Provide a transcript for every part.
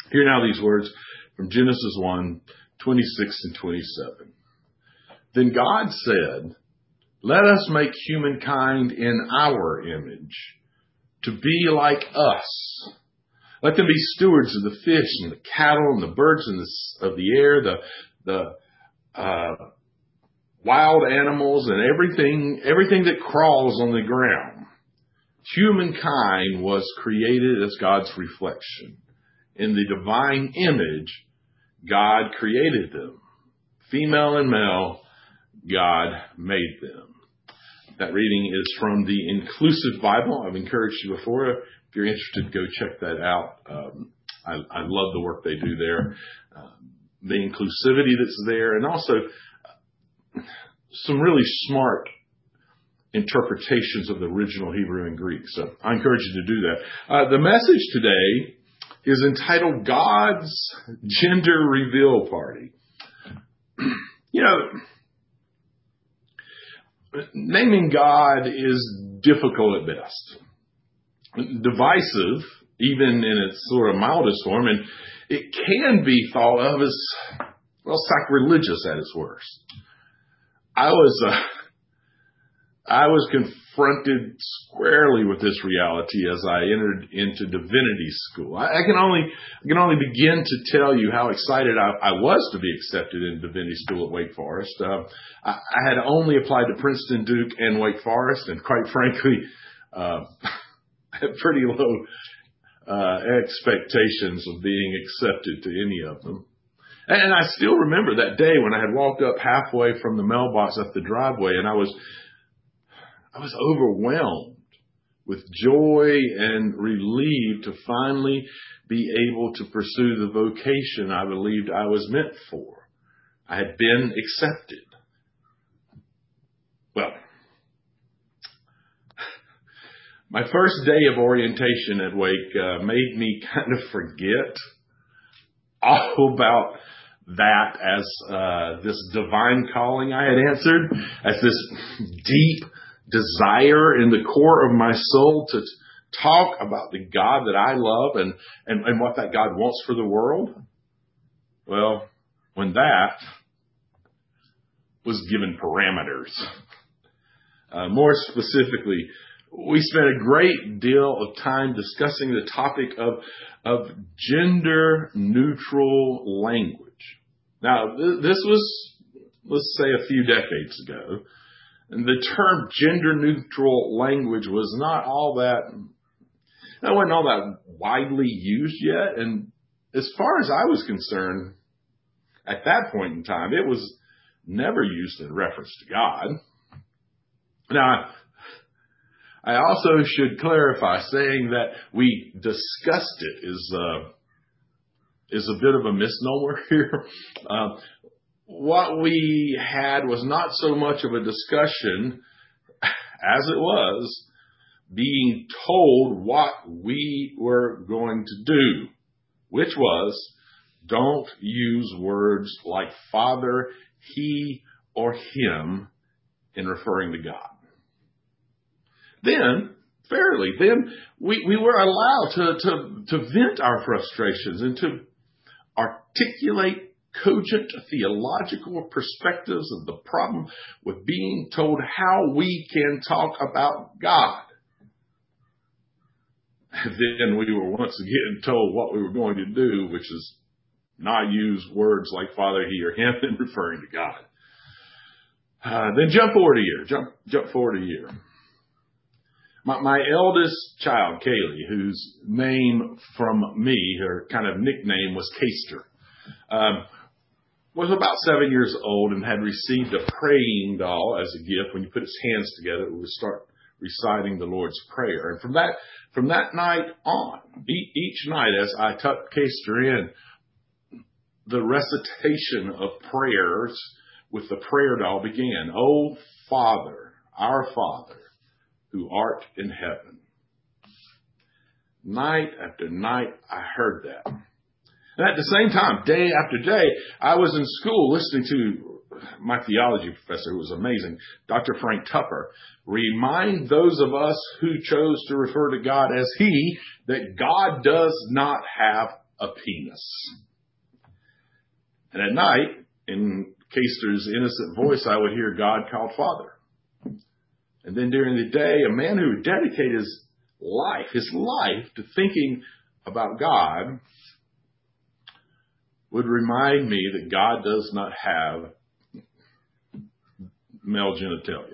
Hear now these words from Genesis 1:26 and 27. Then God said, "Let us make humankind in our image, to be like us. Let them be stewards of the fish and the cattle and the birds of the air, the wild animals and everything that crawls on the ground." Humankind was created as God's reflection. In the divine image, God created them. Female and male, God made them. That reading is from the Inclusive Bible. I've encouraged you before. If you're interested, go check that out. I love the work they do there. The inclusivity that's there, and also some really smart interpretations of the original Hebrew and Greek. So I encourage you to do that. The message today is entitled God's Gender Reveal Party. You know, naming God is difficult at best, divisive, even in its sort of mildest form, and it can be thought of as, well, sacrilegious at its worst. I was confronted squarely with this reality as I entered into divinity school. I can only begin to tell you how excited I was to be accepted in divinity school at Wake Forest. I had only applied to Princeton, Duke, and Wake Forest, and quite frankly, I had pretty low expectations of being accepted to any of them. And I still remember that day when I had walked up halfway from the mailbox up the driveway, and I was overwhelmed with joy and relieved to finally be able to pursue the vocation I believed I was meant for. I had been accepted. Well, my first day of orientation at Wake made me kind of forget all about that as this divine calling I had answered, as this deep desire in the core of my soul to talk about the God that I love and what that God wants for the world. Well, when that was given parameters, more specifically, we spent a great deal of time discussing the topic of gender neutral language. Now, this was, let's say, a few decades ago. And the term gender neutral language wasn't all that widely used yet. And as far as I was concerned, at that point in time, it was never used in reference to God. Now, I also should clarify, saying that we discussed it is a bit of a misnomer here. What we had was not so much of a discussion as it was being told what we were going to do, which was, don't use words like Father, He, or Him in referring to God. Then we were allowed to vent our frustrations and to articulate cogent theological perspectives of the problem with being told how we can talk about God. And then we were once again told what we were going to do, which is not use words like Father, He, or Him in referring to God. Then jump forward a year. Jump forward a year. My eldest child, Kaylee, whose name from me, her kind of nickname was Caster, was about 7 years old and had received a praying doll as a gift. When you put its hands together, it would start reciting the Lord's Prayer. And from that night on, each night as I tucked Caster in, the recitation of prayers with the prayer doll began. "O Father, our Father, who art in heaven." Night after night, I heard that. And at the same time, day after day, I was in school listening to my theology professor, who was amazing, Dr. Frank Tupper, remind those of us who chose to refer to God as He that God does not have a penis. And at night, in Keister's innocent voice, I would hear God called Father. And then during the day, a man who would dedicate his life to thinking about God would remind me that God does not have male genitalia.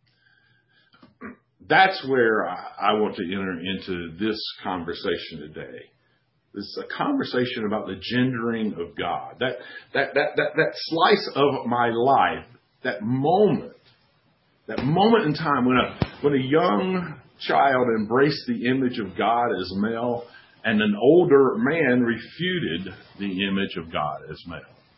That's where I want to enter into this conversation today. This is a conversation about the gendering of God. That slice of my life, that moment in time when a young child embraced the image of God as male, and an older man refuted the image of God as male.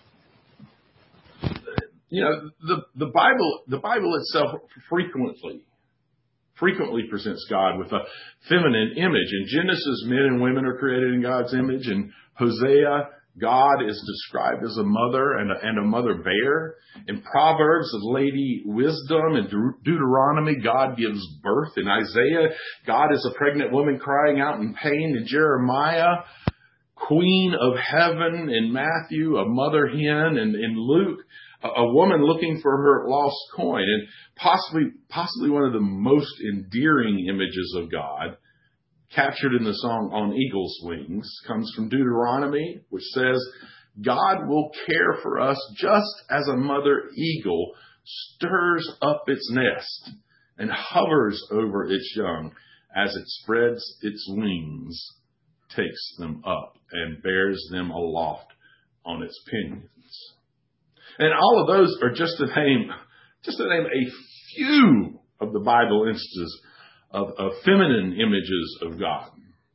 You know, the Bible itself frequently presents God with a feminine image. In Genesis, men and women are created in God's image. In Hosea, God is described as a mother and a mother bear. In Proverbs, of Lady Wisdom. In Deuteronomy, God gives birth. In Isaiah, God is a pregnant woman crying out in pain. In Jeremiah, Queen of Heaven. In Matthew, a mother hen. And in Luke, a woman looking for her lost coin. And possibly one of the most endearing images of God, captured in the song On Eagle's Wings, comes from Deuteronomy, which says, God will care for us just as a mother eagle stirs up its nest and hovers over its young as it spreads its wings, takes them up and bears them aloft on its pinions. And all of those are just to name a few of the Bible instances of feminine images of God.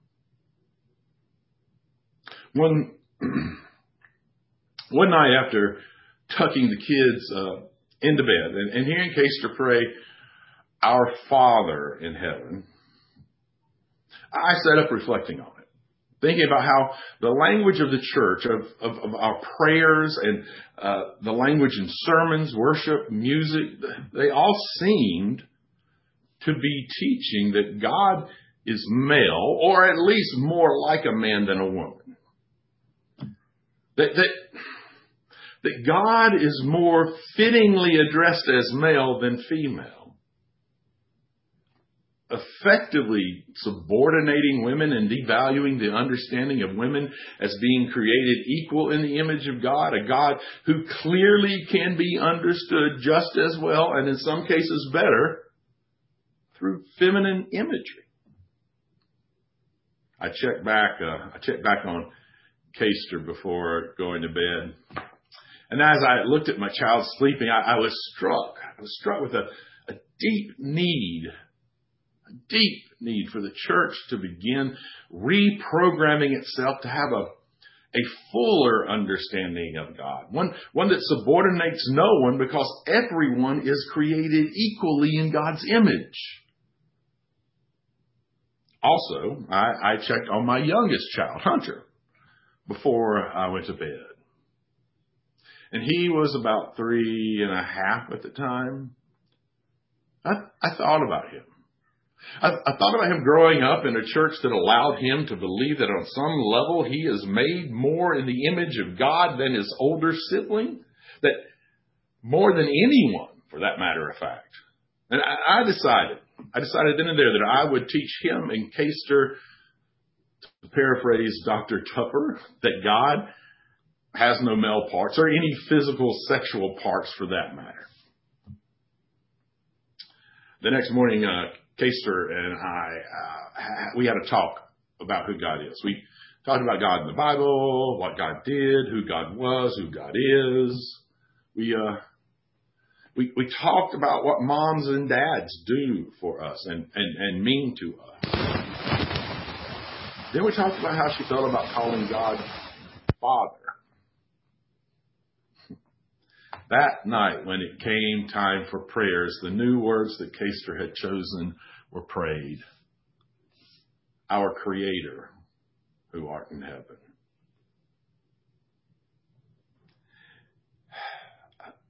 One night after tucking the kids into bed and hearing Keister pray, Our Father in Heaven, I sat up reflecting on it, thinking about how the language of the church, of our prayers and the language in sermons, worship, music, they all seemed to be teaching that God is male, or at least more like a man than a woman. That God is more fittingly addressed as male than female, effectively subordinating women and devaluing the understanding of women as being created equal in the image of God, a God who clearly can be understood just as well, and in some cases better, through feminine imagery. I checked back on Keister before going to bed. And as I looked at my child sleeping, I was struck with a deep need for the church to begin reprogramming itself to have a fuller understanding of God. One that subordinates no one, because everyone is created equally in God's image. Also, I checked on my youngest child, Hunter, before I went to bed. And he was about 3.5 at the time. I thought about him. I thought about him growing up in a church that allowed him to believe that on some level he is made more in the image of God than his older sibling, that more than anyone, for that matter of fact. And I decided then and there that I would teach him and Keister, to paraphrase Dr. Tupper, that God has no male parts or any physical sexual parts for that matter. The next morning, Keister and I, we had a talk about who God is. We talked about God in the Bible, what God did, who God was, who God is. We talked about what moms and dads do for us and mean to us. Then we talked about how she felt about calling God Father. That night, when it came time for prayers, the new words that Keister had chosen were prayed. Our Creator, who art in heaven.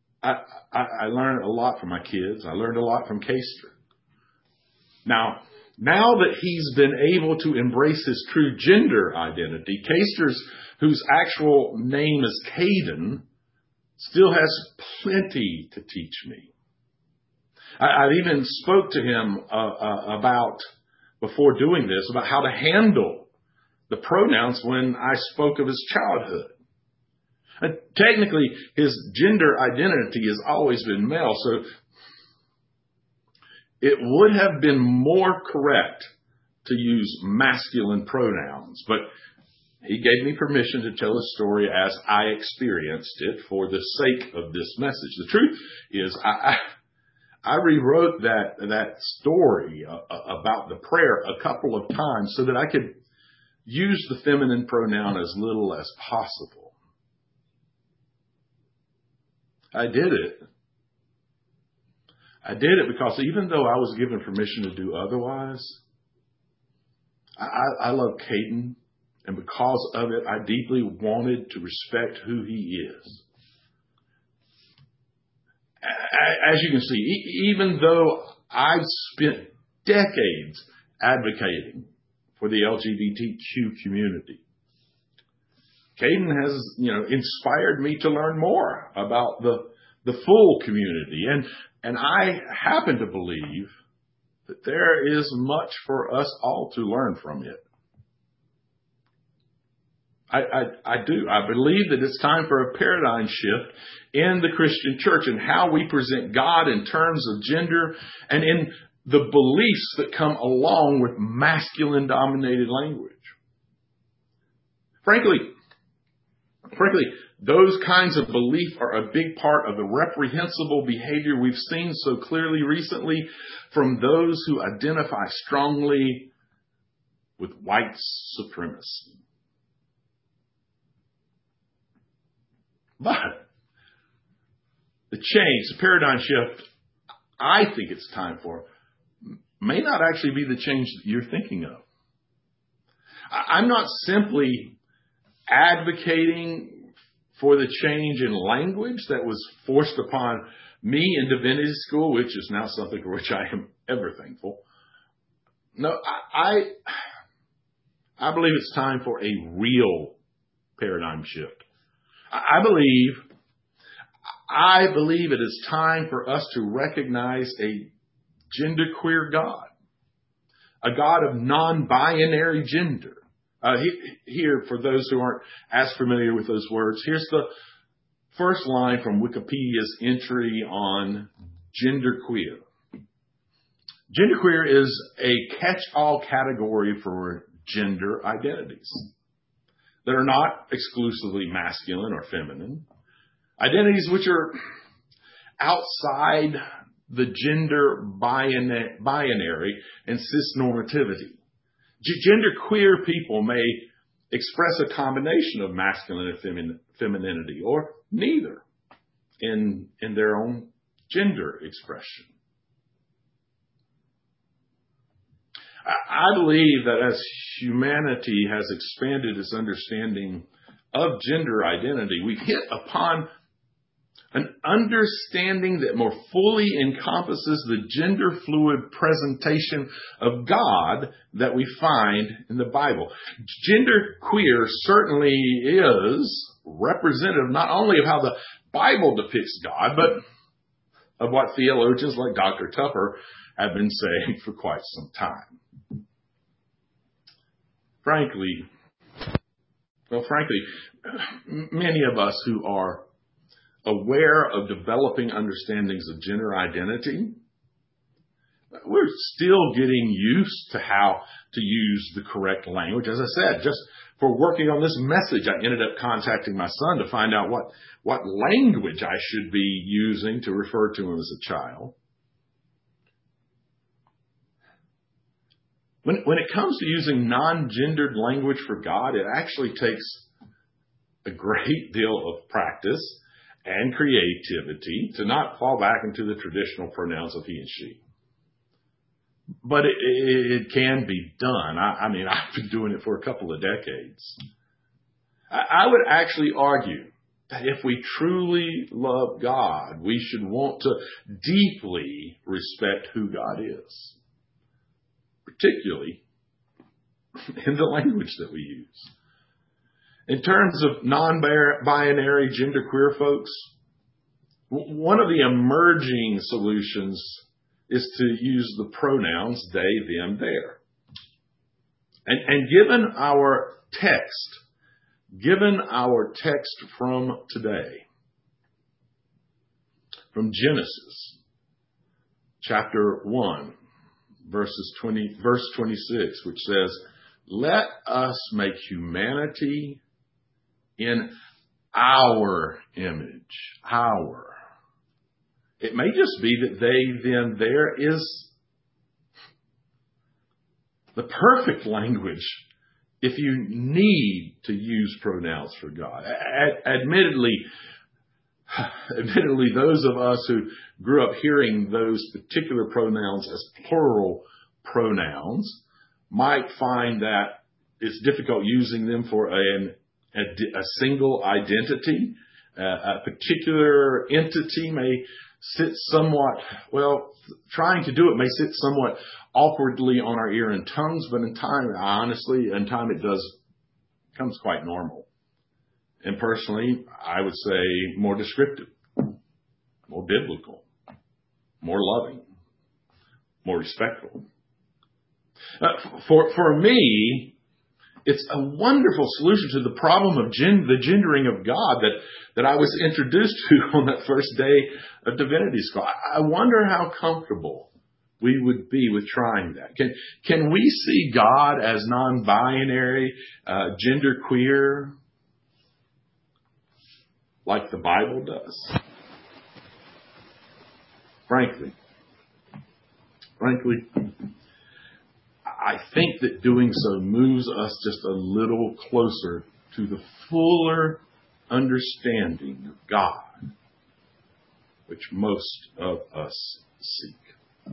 I learned a lot from my kids. I learned a lot from Keister. Now, Now that he's been able to embrace his true gender identity, Casters, whose actual name is Caden, still has plenty to teach me. I even spoke to him before doing this, about how to handle the pronouns when I spoke of his childhood. Technically, his gender identity has always been male, so it would have been more correct to use masculine pronouns, but he gave me permission to tell his story as I experienced it for the sake of this message. The truth is, I rewrote that story about the prayer a couple of times so that I could use the feminine pronoun as little as possible. I did it because even though I was given permission to do otherwise, I love Caden, and because of it, I deeply wanted to respect who he is. As you can see, even though I've spent decades advocating for the LGBTQ community, Caden has, inspired me to learn more about the full community. And I happen to believe that there is much for us all to learn from it. I do. I believe that it's time for a paradigm shift in the Christian church and how we present God in terms of gender and in the beliefs that come along with masculine-dominated language. Frankly, those kinds of beliefs are a big part of the reprehensible behavior we've seen so clearly recently from those who identify strongly with white supremacy. But the change, the paradigm shift I think it's time for may not actually be the change that you're thinking of. I'm not simply advocating for the change in language that was forced upon me in divinity school, which is now something for which I am ever thankful. No, I believe it's time for a real paradigm shift. I believe it is time for us to recognize a genderqueer God, a God of non-binary gender. Here, for those who aren't as familiar with those words, here's the first line from Wikipedia's entry on genderqueer. Genderqueer is a catch-all category for gender identities that are not exclusively masculine or feminine, identities which are outside the gender binary and cisnormativity. Genderqueer people may express a combination of masculine and femininity, or neither, in their own gender expression. I believe that as humanity has expanded its understanding of gender identity, we've hit upon an understanding that more fully encompasses the gender fluid presentation of God that we find in the Bible. Genderqueer certainly is representative not only of how the Bible depicts God, but of what theologians like Dr. Tupper have been saying for quite some time. Frankly, many of us who are aware of developing understandings of gender identity, we're still getting used to how to use the correct language. As I said, just for working on this message, I ended up contacting my son to find out what language I should be using to refer to him as a child. When it comes to using non-gendered language for God, it actually takes a great deal of practice and creativity to not fall back into the traditional pronouns of he and she. But it can be done. I've been doing it for a couple of decades. I would actually argue that if we truly love God, we should want to deeply respect who God is. particularly in the language that we use. In terms of non-binary genderqueer folks, one of the emerging solutions is to use the pronouns they, them, their. And given our text from today, from Genesis chapter 1, verse 26, which says, "Let us make humanity in our image." Our. It may just be that they, them, there is the perfect language if you need to use pronouns for God. Admittedly, those of us who grew up hearing those particular pronouns as plural pronouns might find that it's difficult using them for a single identity. A particular entity may sit somewhat, trying to do it may sit somewhat awkwardly on our ear and tongues, but in time it becomes quite normal. And personally, I would say more descriptive, more biblical, more loving, more respectful. For me, it's a wonderful solution to the problem of the gendering of God that I was introduced to on that first day of divinity school. I wonder how comfortable we would be with trying that. Can we see God as non-binary, genderqueer, like the Bible does? Frankly, I think that doing so moves us just a little closer to the fuller understanding of God, which most of us seek.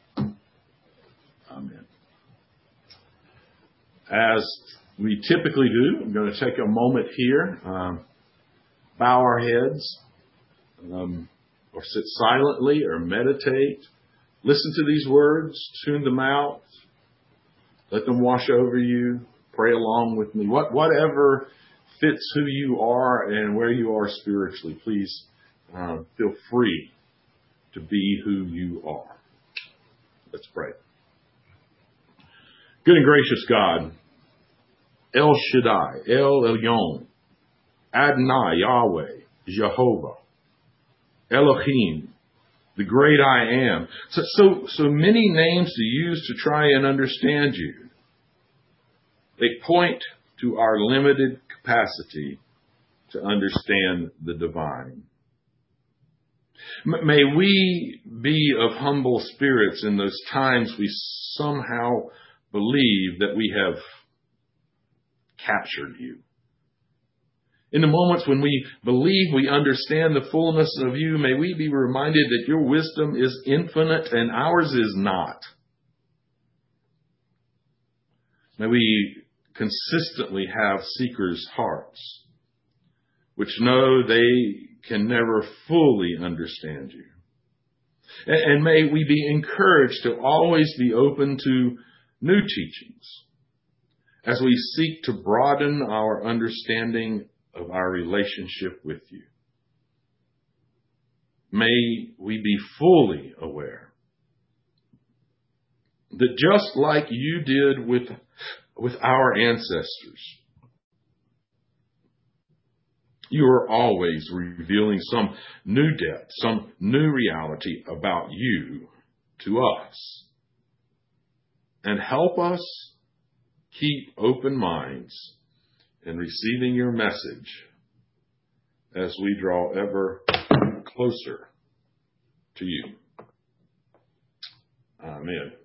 Amen. As we typically do, I'm going to take a moment here, bow our heads, or sit silently or meditate. Listen to these words, tune them out. Let them wash over you. Pray along with me. Whatever fits who you are and where you are spiritually, please feel free to be who you are. Let's pray. Good and gracious God, El Shaddai, El Elyon, Adonai, Yahweh, Jehovah, Elohim, the great I am. So many names to use to try and understand you. They point to our limited capacity to understand the divine. May we be of humble spirits in those times we somehow believe that we have captured you. In the moments when we believe we understand the fullness of you, may we be reminded that your wisdom is infinite and ours is not. May we consistently have seekers' hearts, which know they can never fully understand you. And may we be encouraged to always be open to new teachings as we seek to broaden our understanding of our relationship with you. May we be fully aware that just like you did with our ancestors, you are always revealing some new depth, some new reality about you to us. And help us keep open minds in receiving your message as we draw ever closer to you. Amen.